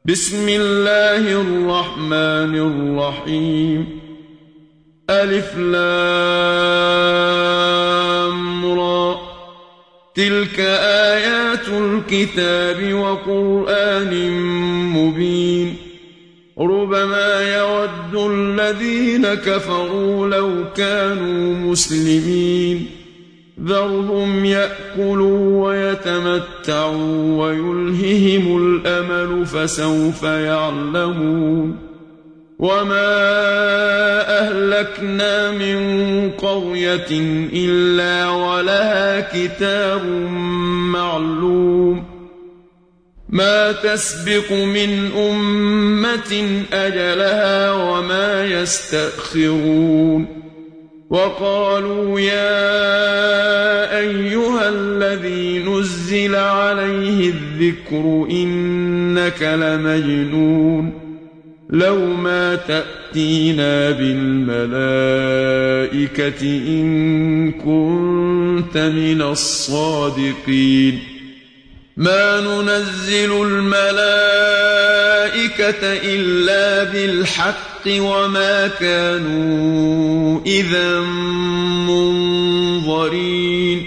بسم الله الرحمن الرحيم ألف لام را تلك آيات الكتاب وقرآن مبين ربما يود الذين كفروا لو كانوا مسلمين ذرهم يأكلوا ويتمتعوا ويلههم الأمل فسوف يعلمون وما أهلكنا من قرية إلا ولها كتاب معلوم ما تسبق من أمة أجلها وما يستأخرون وقالوا يا أيها الذي نزل عليه الذكر إنك لمجنون لو ما تأتينا بالملائكة إن كنت من الصادقين ما ننزل الملائكة إلا بالحق وما كانوا إذا منظرين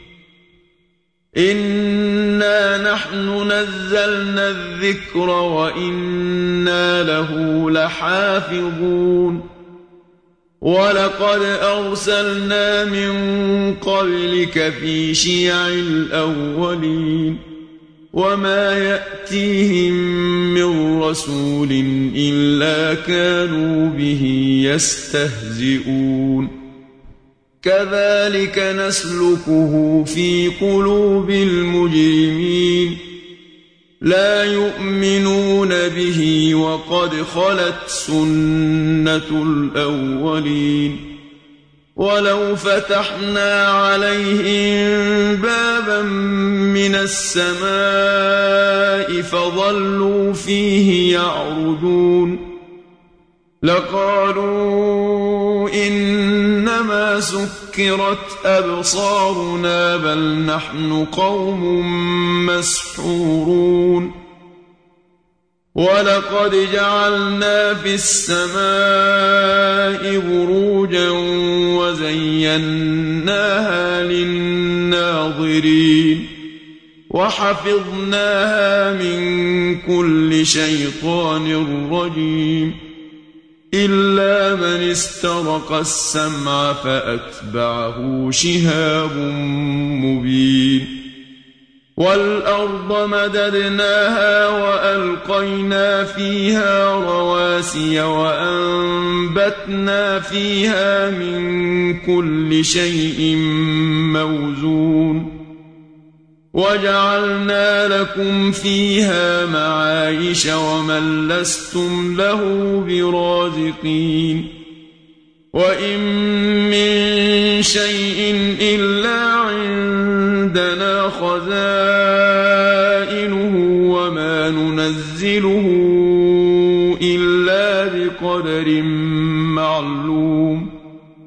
إنا نحن نزلنا الذكر وإنا له لحافظون ولقد أرسلنا من قبلك في شيع الأولين وما يأتيهم من رسول إلا كانوا به يستهزئون كذلك نسلكه في قلوب المجرمين لا يؤمنون به وقد خلت سنة الأولين ولو فتحنا عليهم بابا من السماء فظلوا فيه يعرجون لقالوا إنما سكرت أبصارنا بل نحن قوم مسحورون ولقد جعلنا في السماء بروجا وزيناها للناظرين وحفظناها من كل شيطان رجيم إلا من استرق السمع فأتبعه شهاب مبين والأرض مددناها وألقينا فيها رواسي وأنبتنا فيها من كل شيء موزون وجعلنا لكم فيها معايش ومن لستم له برازقين وإن من شيء إلا عندنا خزائنه وما ننزله إلا بقدر معلوم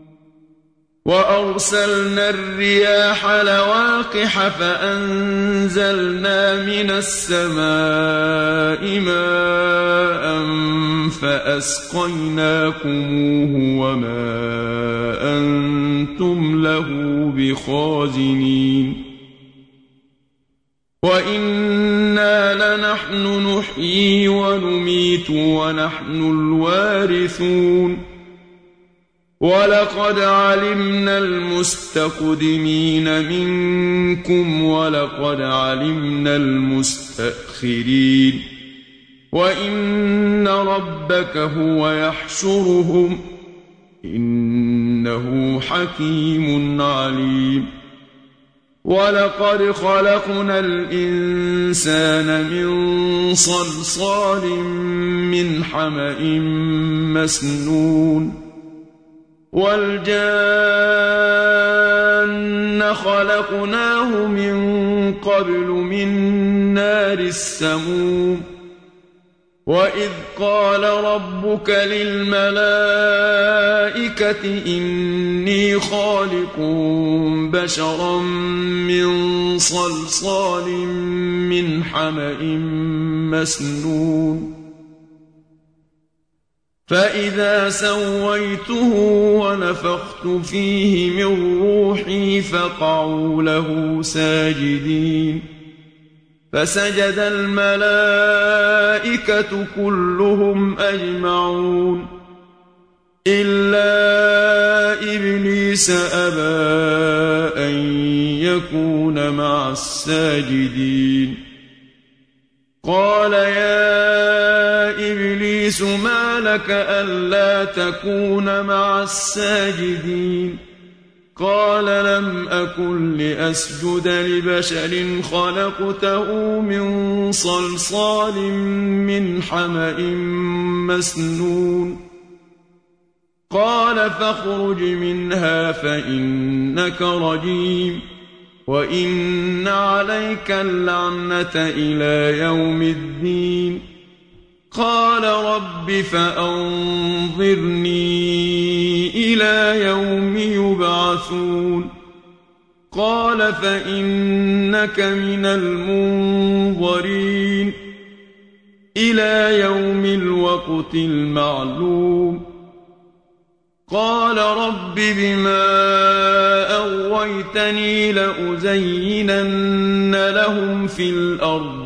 وأرسلنا الرياح لواقح فأنزلنا من السماء ماء فأسقيناكموه وما أنتم له بخازنين وإنا لنحن نحيي ونميت ونحن الوارثون ولقد علمنا المستقدمين منكم ولقد علمنا المستأخرين وإن ربك هو يحشرهم إنه حكيم عليم ولقد خلقنا الإنسان من صلصال من حمأ مسنون والجان خلقناه من قبل من نار السموم وإذ قال ربك للملائكة إني خالق بشرا من صلصال من حمأ مسنون فإذا سويته ونفخت فيه من روحي فقعوا له ساجدين فسجد الملائكة كلهم أجمعون إلا إبليس أبى أن يكون مع الساجدين قال يا إبليس ما لك ألا تكون مع الساجدين قال لم أكن لأسجد لبشر خلقته من صلصال من حمأ مسنون قال فاخرج منها فإنك رجيم وإن عليك اللعنة إلى يوم الدين قال رب فأنظرني إلى يوم يبعثون قال فإنك من المنظرين إلى يوم الوقت المعلوم قال رب بما أغويتني لأزينن لهم في الأرض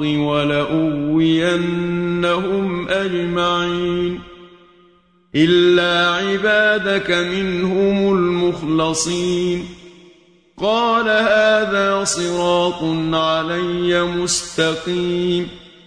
ولأغوينهم أجمعين إلا عبادك منهم المخلصين قال هذا صراط علي مستقيم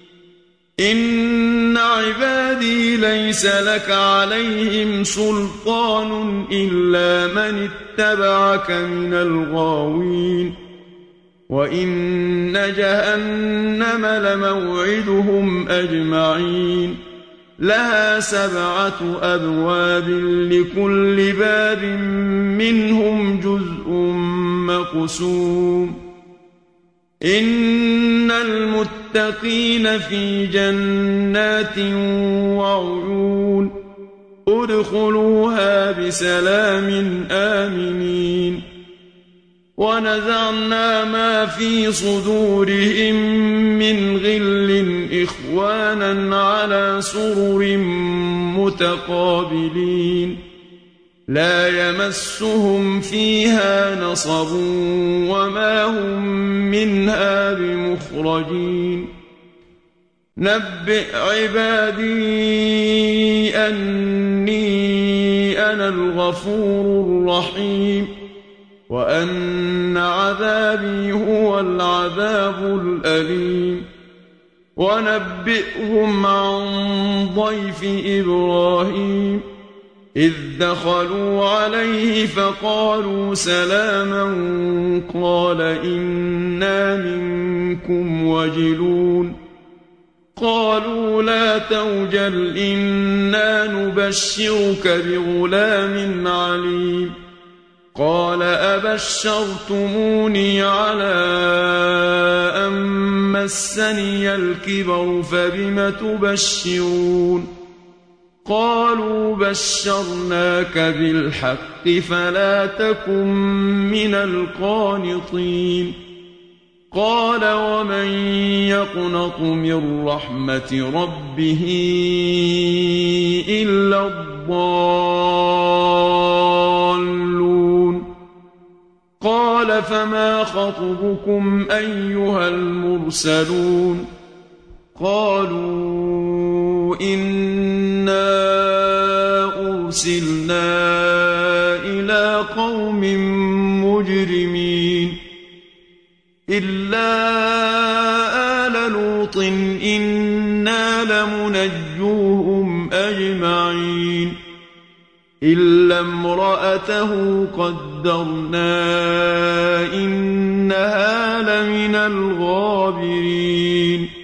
إن عبادي ليس لك عليهم سلطان إلا من اتبعك من الغاوين وإن جهنم لموعدهم أجمعين لها 7 أبواب لكل باب منهم جزء مقسوم إن المتقين في جنات وعيون ادخلوها بسلام آمنين ونزعنا ما في صدورهم من غل إخوانا على سرر متقابلين لا يمسهم فيها نصب وما هم منها بمخرجين نبئ عبادي أني أنا الغفور الرحيم وأن عذابي هو العذاب الأليم ونبئهم عن ضيف إبراهيم إذ دخلوا عليه فقالوا سلاما قال إنا منكم وجلون قالوا لا توجل إنا نبشرك بغلام عليم قال أبشرتموني على أن مسني الكبر فبم تبشرون قالوا بشرناك بالحق فلا تكن من القانطين قال ومن يقنط من رحمة ربه إلا الضالون قال فما خطبكم أيها المرسلون قالوا إنا أرسلنا إلى قوم مجرمين إلا آل لوط إنا لمنجوهم أجمعين إلا امرأته قدرنا إنها لمن الغابرين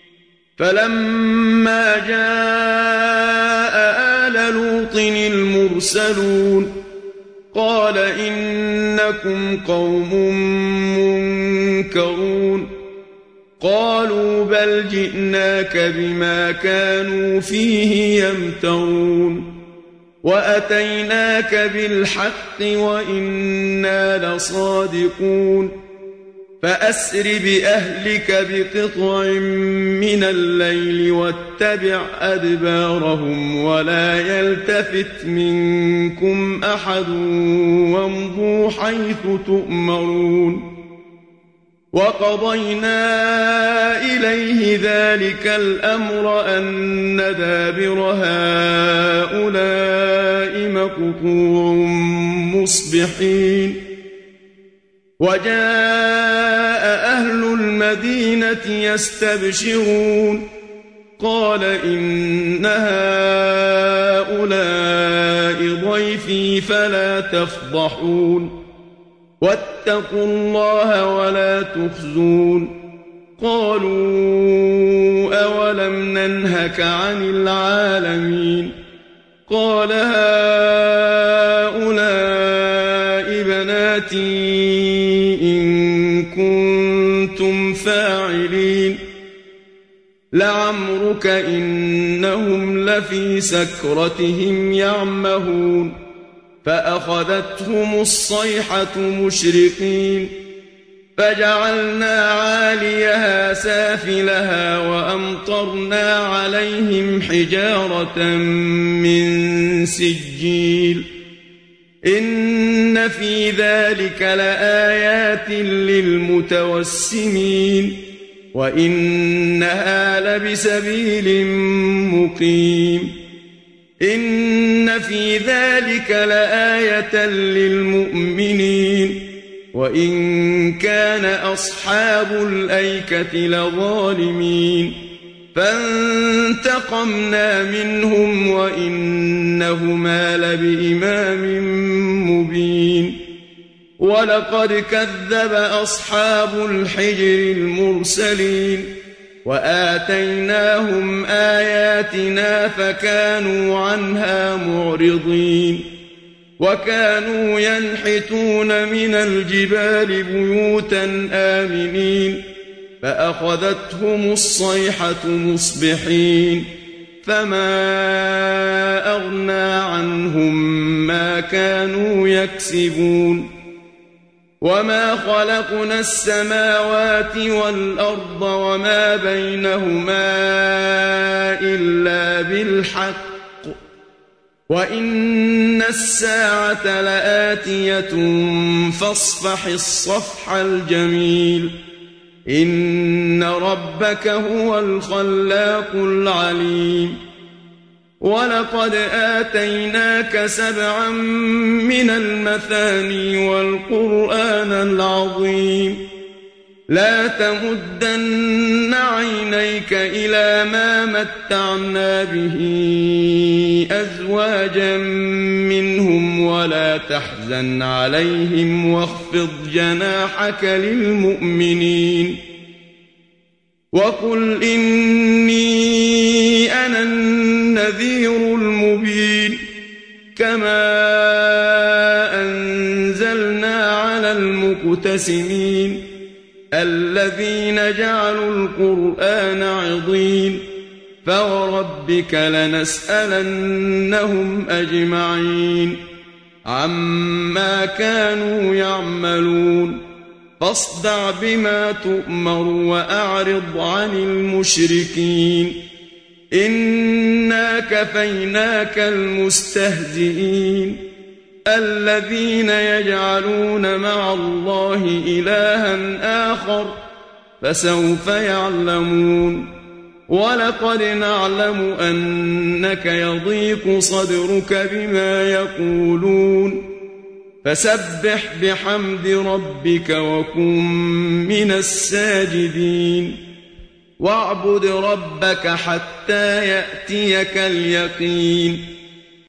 فلما جاء آل لوط المرسلون قال إنكم قوم منكرون قالوا بل جئناك بما كانوا فيه يمترون وأتيناك بالحق وإنا لصادقون فأسر بأهلك بقطع من الليل واتبع أدبارهم ولا يلتفت منكم أحد وامضوا حيث تؤمرون وقضينا إليه ذلك الأمر أن دابر هؤلاء مقطوع مصبحين وجاء أهل المدينة يستبشرون قال إن هؤلاء ضيفي فلا تفضحون واتقوا الله ولا تخزون قالوا أولم ننهك عن العالمين قال هؤلاء بناتي إن كنتم فاعلين لعمرك إنهم لفي سكرتهم يعمهون فأخذتهم الصيحة مشرقين فجعلنا عاليها سافلها وأمطرنا عليهم حجارة من سجيل إن في ذلك لآيات للمتوسمين وإنها لبسبيل مقيم إن في ذلك لآية للمؤمنين وإن كان أصحاب الأيكة لظالمين فانتقمنا منهم وإنهما لبإمام مبين ولقد كذب أصحاب الحجر المرسلين وآتيناهم آياتنا فكانوا عنها معرضين وكانوا ينحتون من الجبال بيوتا آمنين فأخذتهم الصيحة مصبحين فما أغنى عنهم ما كانوا يكسبون وما خلقنا السماوات والأرض وما بينهما إلا بالحق وإن الساعة لآتية فاصفح الصفح الجميل إن ربك هو الخلاق العليم ولقد آتيناك 7 من المثاني والقرآن العظيم لا تمدن عينيك إلى ما متعنا به أزواجا منهم ولا تحزن عليهم واخفض جناحك للمؤمنين وقل إني أنا النذير المبين كما أنزلنا على المقتسمين الذين جعلوا القرآن عضين فوربك لنسألنهم أجمعين عما كانوا يعملون فاصدع بما تؤمر وأعرض عن المشركين إنا كفيناك المستهزئين الذين يجعلون مع الله إلها آخر فسوف يعلمون ولقد نعلم أنك يضيق صدرك بما يقولون فسبح بحمد ربك وكن من الساجدين واعبد ربك حتى يأتيك اليقين